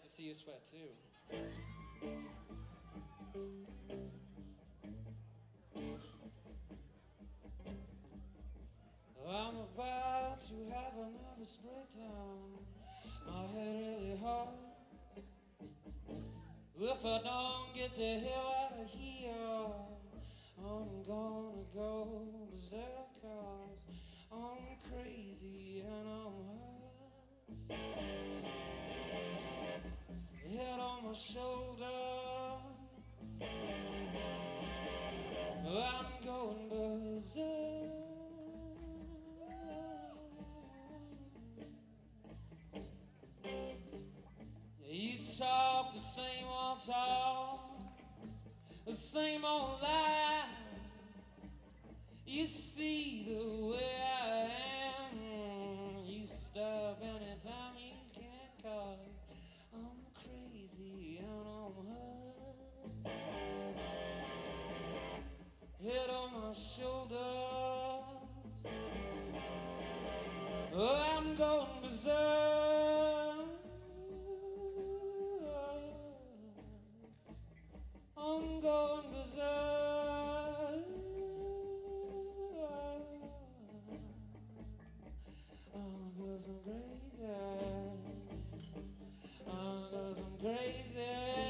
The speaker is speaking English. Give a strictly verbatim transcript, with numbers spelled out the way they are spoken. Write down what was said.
like to see you sweat too. I'm about to have a nervous breakdown. My head really hurts. If I don't get the hell out of here, I'm gonna go berserk, 'cause I'm crazy and I'm hurt. Head on my shoulder, I'm going berserk. You talk the same old talk, the same old lie. You see the way I am. You stop anytime you can, 'cause I'm crazy and I'm hurt. Head on my shoulders, I'm going berserk. I'm going berserk. Oh, 'cause I'm crazy. Oh, 'cause I'm crazy.